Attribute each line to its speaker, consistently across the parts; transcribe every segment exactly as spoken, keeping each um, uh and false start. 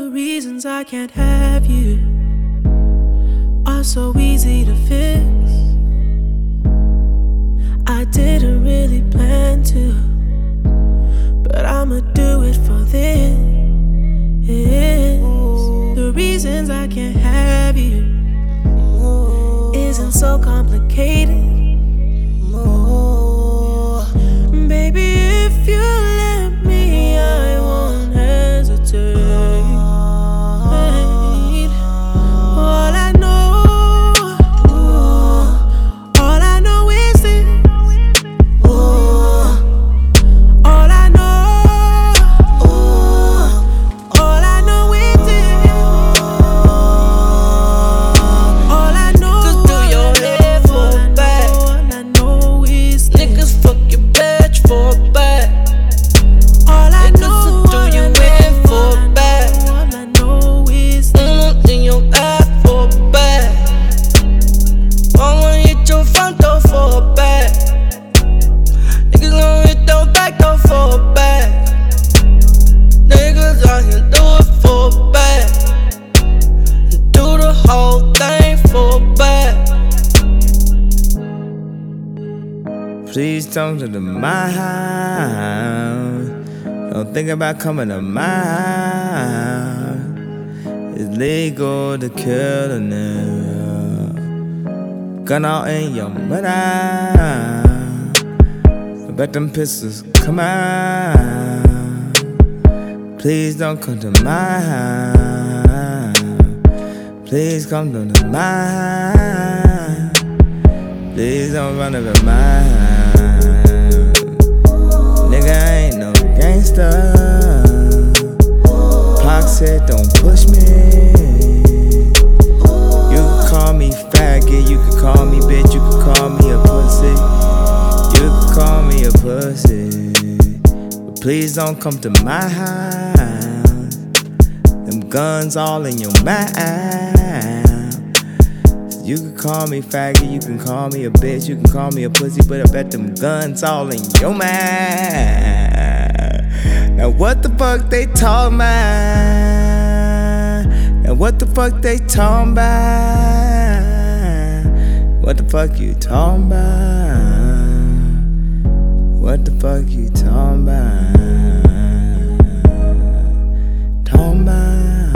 Speaker 1: the reasons I can't have you are so easy to fix. I didn't really plan to, but I'ma do it for this. The reasons I can't have you isn't so complicated. Baby, if you let me, I won't hesitate. All I know, all I know is this. All I know, all I know is this. All I know,
Speaker 2: just do your head for a bag.
Speaker 1: all I know is this.
Speaker 2: Niggas fuck your bitch for a bag.
Speaker 1: All I
Speaker 2: Niggas
Speaker 1: know,
Speaker 2: will do you in for a bag.
Speaker 1: all I know is this.
Speaker 2: Mm, in your ass for a bag. I'ma hit your front door for a bag. Niggas gon' hit your back door for a bag. Niggas out here do it for a bag. Do the whole thing for a bag.
Speaker 3: Please don't come to my house. Don't think about coming to my house. It's legal to kill a nigga. Gun out in your mouth. I bet them pistols come out. Please don't come to my house. Please come to my house. Please don't run up in my house. Nigga, I ain't no gangster. Pac said don't push me. You can call me faggot, you can call me bitch, you can call me a pussy. You can call me a pussy. But please don't come to my house. Them guns all in your mouth. You can call me faggot, you can call me a bitch, you can call me a pussy, but I bet them guns all in your mouth. Now what the fuck they talking about? Now what the fuck they talking about? What the fuck you talking about? What the fuck you talking about? Talking about?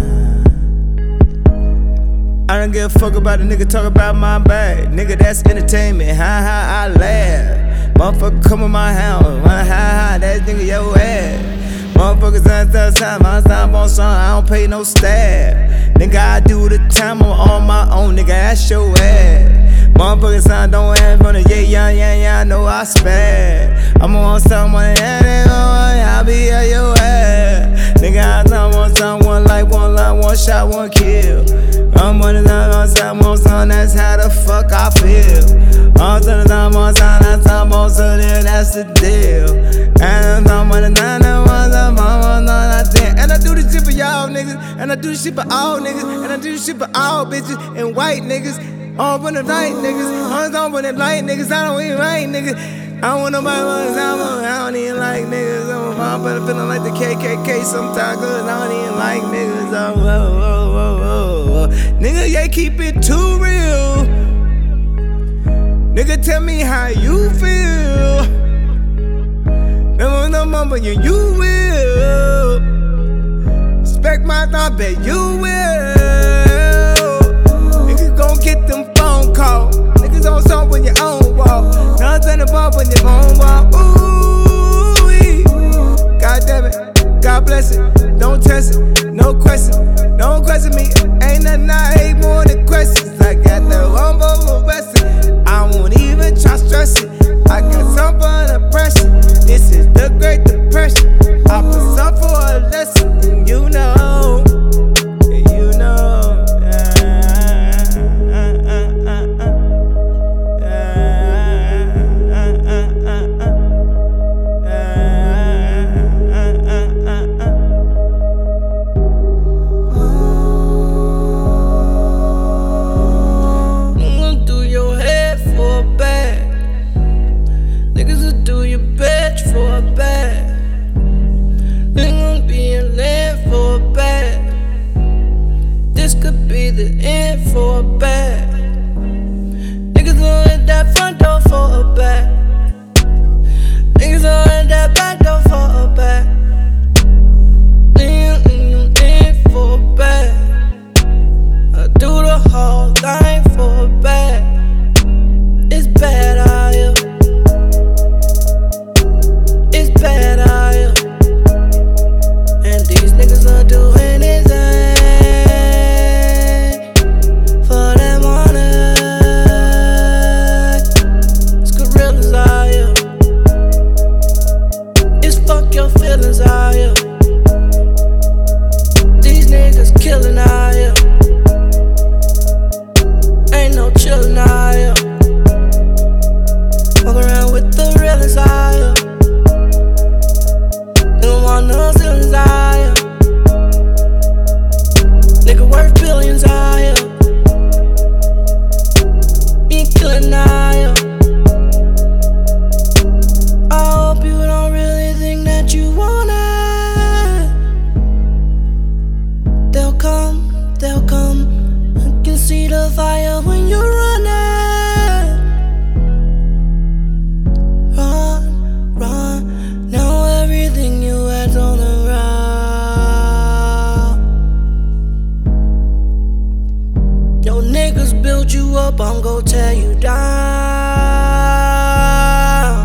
Speaker 3: I don't give a fuck about a nigga talk about my bag. Nigga, that's entertainment. Ha ha, I laugh. Motherfucker come in my house. Ha ha, that nigga your ass. Motherfuckers on the time, I'm time on song. I don't pay no staff. Nigga, I do the time on, on my own. Nigga, that's your ass. Motherfuckers I don't have on the yeah, yeah, yeah, yeah. I know I spaz. I'm on someone, yeah, they on, I'll be at your ass. Nigga, I know one time, one life, one line, one shot, one kill. I'm on the time, one time, one song, that's how the fuck I feel. All the time, one time, that's time, one so there, that's the deal. And I'm on the nine, one time, one nine, ten. And I do this shit for y'all niggas, and I do this shit for all niggas, and I do this shit for all bitches and white niggas. On for the light niggas, on for the light niggas, I don't even like niggas. I don't want nobody want to I don't even like niggas. I'm a better feeling like the K K K sometimes, cause I don't even like niggas. Oh, oh, oh, oh, oh. Nigga, yeah, keep it too real. Nigga, tell me how you feel. Never know mama, you, you will. Respect my thought, bet you will. Niggas gon' get them phone calls. Niggas on song when your own wall. Nothing above when your own wall. Ooh-wee. God damn it, God bless it. Don't test it, no question. Don't question me. Ain't nothing I hate more than questions. I got the one for arrested. I won't even try stress it. I got some for the pressure. This is the Great Depression. I put some for a lesson, and you know, and you know.
Speaker 2: fire when you run it. Run, run. Now everything you had's on the run. Yo, niggas built you up, I'm gon' tear you down.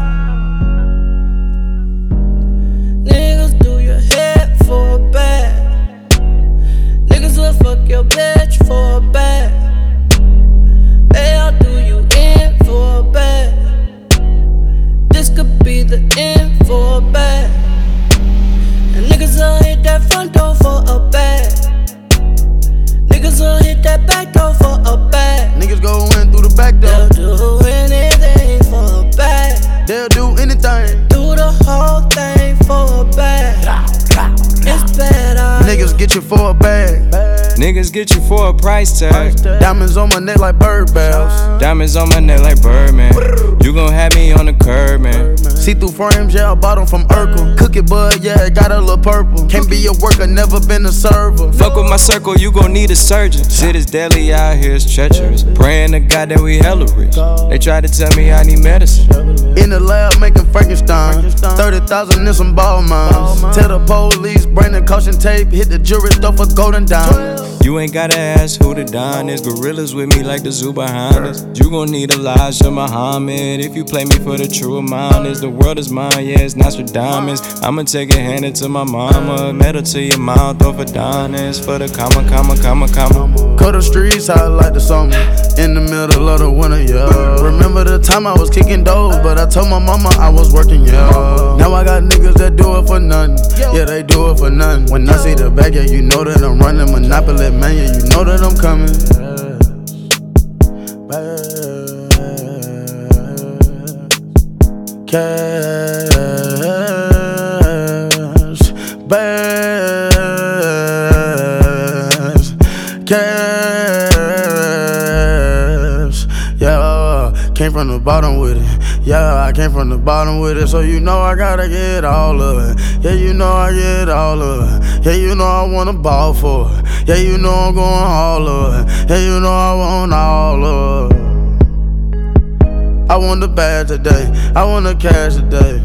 Speaker 2: Niggas do your head for a bag. Niggas will fuck your bitch for a bag. They'll do you in for a bag. This could be the end for a bag. And niggas will hit that front door for a bag. Niggas will hit that back door for a bag.
Speaker 4: Niggas go in through the back door.
Speaker 2: They'll do anything for a bag.
Speaker 4: They'll do anything.
Speaker 2: Do the whole thing for a bag. It's better.
Speaker 4: Niggas get you for a bag.
Speaker 3: Niggas get you for a price tag.
Speaker 4: Diamonds on my neck like bird bells.
Speaker 3: Diamonds on my neck like Birdman. You gon' have me on the curb, man.
Speaker 4: See through frames, yeah, I bought them from Urkel. Cookie bud, yeah, it got a little purple. Can't be a worker, never been a server.
Speaker 3: Fuck with my circle, you gon' need a surgeon. Shit is deadly out here, it's treacherous. Praying to God that we hella rich. They tried to tell me I need medicine.
Speaker 4: In the lab making Frankenstein. thirty thousand in some ball mines. Tell the police, bring the caution tape. Hit the jury store for golden diamonds.
Speaker 3: You ain't gotta ask who the Don is. Gorillas with me like the zoo behind us. You gon' need Elijah Muhammad if you play me for the true amount. Is the world is mine, yeah, it's Nostradamus. I'ma take it, hand it to my mama. Metal to your mouth, off a Adonis. For the comma, comma, comma, comma.
Speaker 4: Cut the streets out like the summer. In the middle of the winter, yeah. Remember the time I was kicking doors, but I told my mama I was working, yeah. Now I got niggas that do it for nothing. Yeah, they do it for nothing. When I see the bag, yeah, you know that I'm running Monopoly, man, yeah, you know that I'm coming. Cash, bass, cash, yeah. Came from the bottom with it, yeah. I came from the bottom with it, so you know I gotta get all of it. Yeah, you know I get all of it. Yeah, you know I wanna ball for it. Yeah, you know I'm going all of it. Yeah, you know I want all of it. I want the bag today. I want the cash today.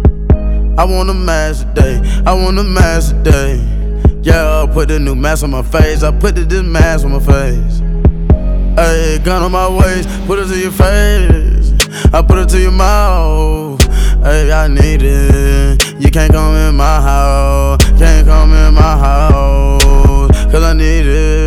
Speaker 4: I want the mask today. I want the mask today. Yeah, I put the new mask on my face. I put the, this mask on my face. Hey, gun on my waist. Put it to your face. I put it to your mouth. Hey, I need it. You can't come in my house. Can't come in my house. Cause I need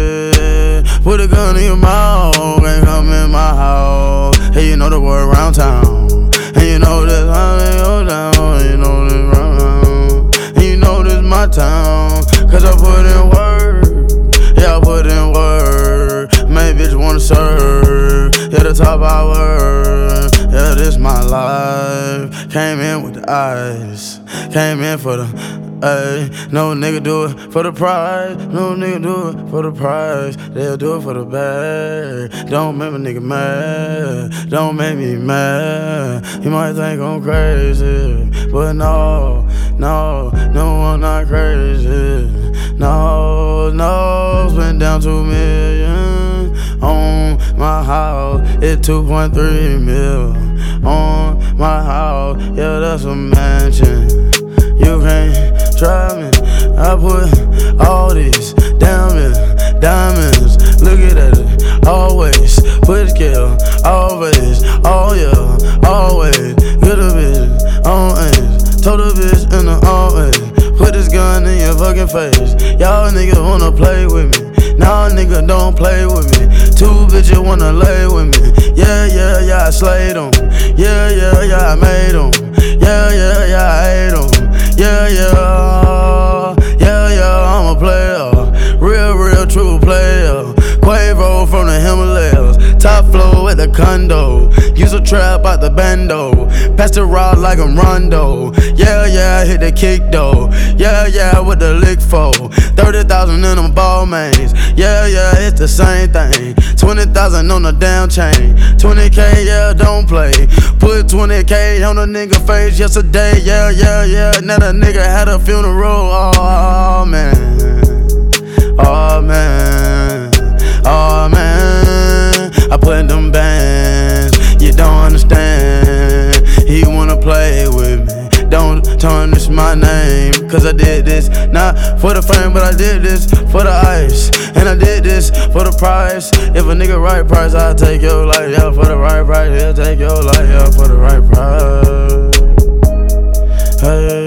Speaker 4: it. Put a gun in your mouth. Can't come in my house. Hey, you know the word around town. And you know this how they go down. And you know this round. And you know this my town. Cause I put in work. Yeah, I put in work. Make bitch wanna serve. Yeah, the top I work. Yeah, this my life. Came in with the eyes. Came in for the ayy. No nigga do it for the prize. No nigga do it for the prize. They'll do it for the bag. Don't make a nigga mad. Don't make me mad. You might think I'm crazy, but no, no, no, I'm not crazy. No, no, spent down two million on my house. It's two point three mil on my house. Yeah, that's a mansion. You can't try me. I put all these diamonds, diamonds. Look at it, always put scale, always, oh yeah, always. Good a bitch, on ace. Told a bitch in the always. Put this gun in your fucking face. Y'all niggas wanna play with me. Nah, nigga, don't play with me. Two bitches wanna lay with me. Yeah, yeah, yeah, I slayed them. Yeah, yeah, yeah, I made them. Yeah, yeah, yeah, I ate them. Yeah, yeah, yeah, yeah, I'm a player. Real, real, true player. Quavo from the Himalayas. Top floor at the condo. Use a trap out the bando. Pass the rod like I'm Rondo. Yeah, yeah, hit the kick though. Yeah, yeah, with the lick for thirty thousand in them ball mains. Yeah, yeah, it's the same thing. twenty thousand on the down chain. twenty K, yeah, don't play. Put twenty K on a nigga face yesterday. Yeah, yeah, yeah. Now the nigga had a funeral. Oh, oh man. Oh man. Oh man. this, not for the fame, but I did this for the ice. And I did this for the price. If a nigga right price, I'll take your life, yeah, for the right price. He'll take your life, yeah, for the right price. Hey.